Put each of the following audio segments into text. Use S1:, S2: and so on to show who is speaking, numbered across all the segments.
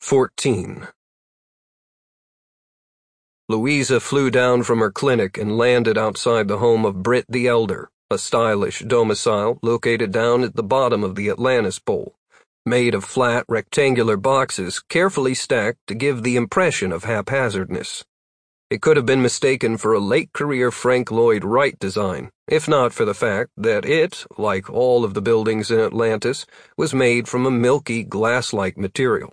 S1: 14. Louisa flew down from her clinic and landed outside the home of Britt the Elder, a stylish domicile located down at the bottom of the Atlantis Bowl, made of flat, rectangular boxes carefully stacked to give the impression of haphazardness. It could have been mistaken for a late-career Frank Lloyd Wright design, if not for the fact that it, like all of the buildings in Atlantis, was made from a milky, glass-like material.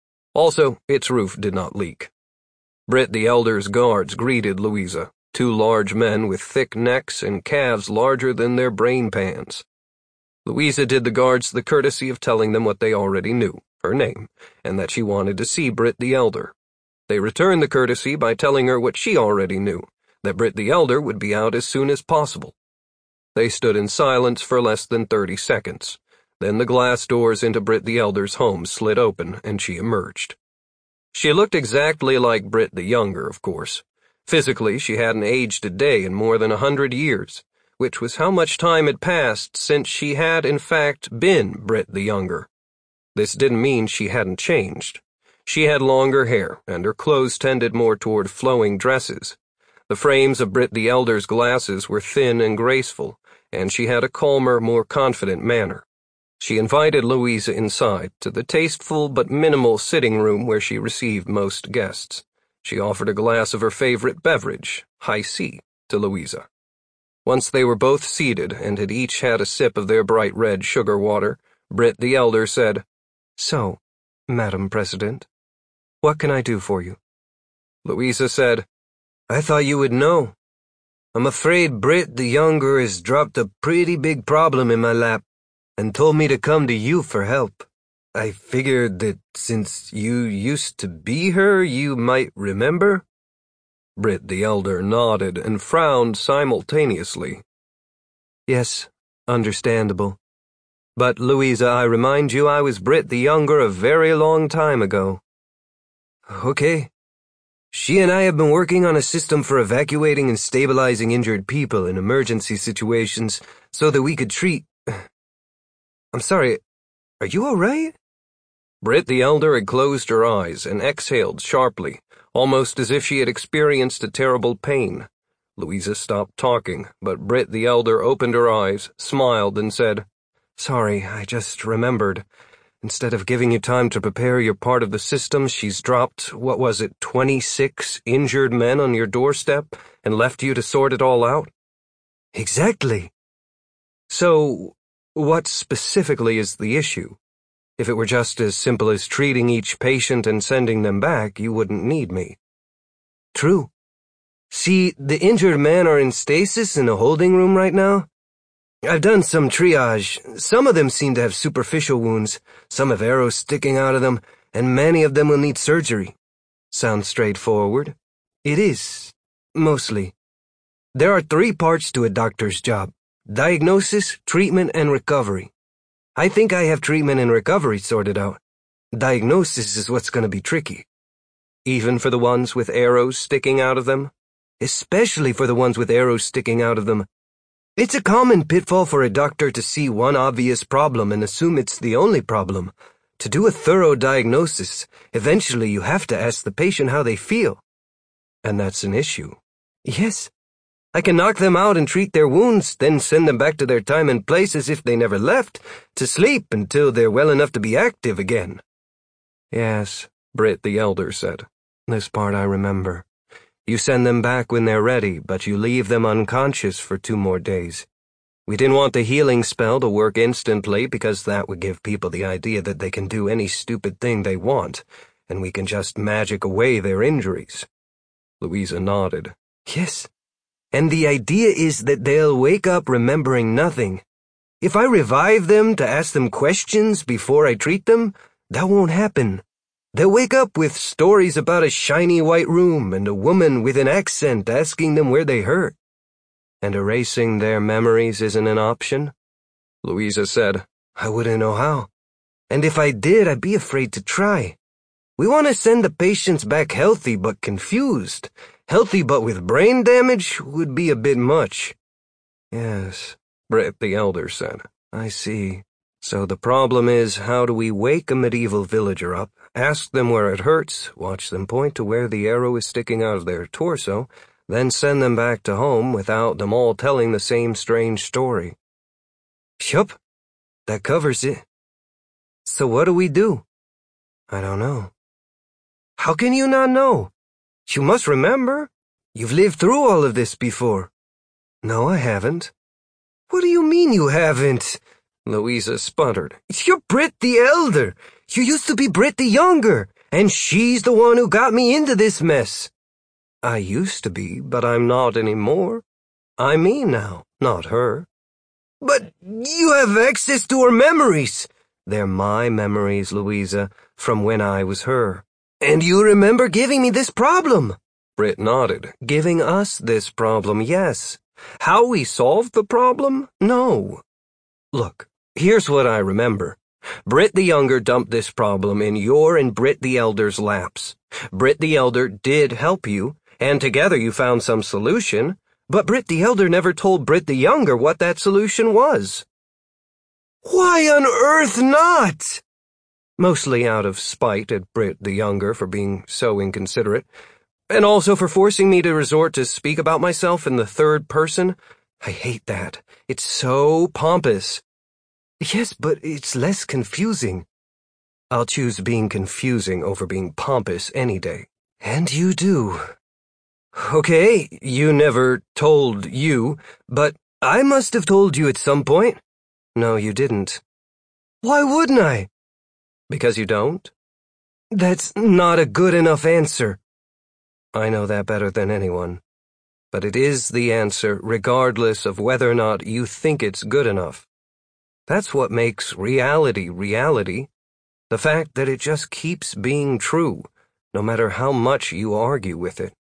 S1: Also, its roof did not leak. Britt the Elder's guards greeted Louisa, two large men with thick necks and calves larger than their brain pans. Louisa did the guards the courtesy of telling them what they already knew, her name, and that she wanted to see Britt the Elder. They returned the courtesy by telling her what she already knew, that Britt the Elder would be out as soon as possible. They stood in silence for less than 30 seconds. Then the glass doors into Britt the Elder's home slid open, and she emerged. She looked exactly like Britt the Younger, of course. Physically, she hadn't aged a day in more than 100 years, which was how much time had passed since she had, in fact, been Britt the Younger. This didn't mean she hadn't changed. She had longer hair, and her clothes tended more toward flowing dresses. The frames of Britt the Elder's glasses were thin and graceful, and she had a calmer, more confident manner. She invited Louisa inside to the tasteful but minimal sitting room where she received most guests. She offered a glass of her favorite beverage, Hi-C, to Louisa. Once they were both seated and had each had a sip of their bright red sugar water, Britt the Elder said, "So, Madam President, what can I do for you?" Louisa said, "I thought you would know. I'm afraid Britt the Younger has dropped a pretty big problem in my lap and told me to come to you for help. I figured that since you used to be her, you might remember." Britt the Elder nodded and frowned simultaneously. "Yes, understandable. But, Louisa, I remind you I was Britt the Younger a very long time ago." "Okay. She and I have been working on a system for evacuating and stabilizing injured people in emergency situations so that we could treat... I'm sorry, are you all right?" Britt the Elder had closed her eyes and exhaled sharply, almost as if she had experienced a terrible pain. Louisa stopped talking, but Britt the Elder opened her eyes, smiled, and said, "Sorry, I just remembered. Instead of giving you time to prepare your part of the system, she's dropped, 26 injured men on your doorstep and left you to sort it all out?" "Exactly." "So, what specifically is the issue? If it were just as simple as treating each patient and sending them back, you wouldn't need me." "True. See, the injured men are in stasis in a holding room right now. I've done some triage. Some of them seem to have superficial wounds, some have arrows sticking out of them, and many of them will need surgery." "Sounds straightforward." "It is, mostly. There are 3 parts to a doctor's job: diagnosis, treatment, and recovery. I think I have treatment and recovery sorted out. Diagnosis is what's going to be tricky." "Even for the ones with arrows sticking out of them?" "Especially for the ones with arrows sticking out of them. It's a common pitfall for a doctor to see one obvious problem and assume it's the only problem. To do a thorough diagnosis, eventually you have to ask the patient how they feel." "And that's an issue." "Yes. I can knock them out and treat their wounds, then send them back to their time and place as if they never left, to sleep until they're well enough to be active again." "Yes," Britt the Elder said. "This part I remember. You send them back when they're ready, but you leave them unconscious for 2 more days. We didn't want the healing spell to work instantly because that would give people the idea that they can do any stupid thing they want, and we can just magic away their injuries." Louisa nodded. "Yes. And the idea is that they'll wake up remembering nothing. If I revive them to ask them questions before I treat them, that won't happen. They'll wake up with stories about a shiny white room and a woman with an accent asking them where they hurt." "And erasing their memories isn't an option?" Louisa said, "I wouldn't know how. And if I did, I'd be afraid to try. We want to send the patients back healthy but confused. Healthy but with brain damage would be a bit much." "Yes," Britt the Elder said. "I see. So the problem is, how do we wake a medieval villager up, ask them where it hurts, watch them point to where the arrow is sticking out of their torso, then send them back to home without them all telling the same strange story? Yup, that covers it. So what do we do? I don't know. How can you not know? You must remember. You've lived through all of this before. No, I haven't. What do you mean you haven't? Louisa sputtered. You're Britt the Elder. You used to be Britt the Younger, and she's the one who got me into this mess. I used to be, but I'm not anymore. I'm me now, not her. But you have access to her memories. They're my memories, Louisa, from when I was her. And you remember giving me this problem? Britt nodded. Giving us this problem, yes. How we solved the problem? No. Look, here's what I remember. Britt the Younger dumped this problem in your and Britt the Elder's laps. Britt the Elder did help you, and together you found some solution, but Britt the Elder never told Britt the Younger what that solution was. Why on earth not? Mostly out of spite at Britt the Younger for being so inconsiderate, and also for forcing me to resort to speak about myself in the third person. I hate that. It's so pompous. Yes, but it's less confusing. I'll choose being confusing over being pompous any day. And you do. Okay, you never told you, but I must have told you at some point. No, you didn't. Why wouldn't I? Because you don't? That's not a good enough answer. I know that better than anyone. But it is the answer regardless of whether or not you think it's good enough. That's what makes reality reality. The fact that it just keeps being true, no matter how much you argue with it.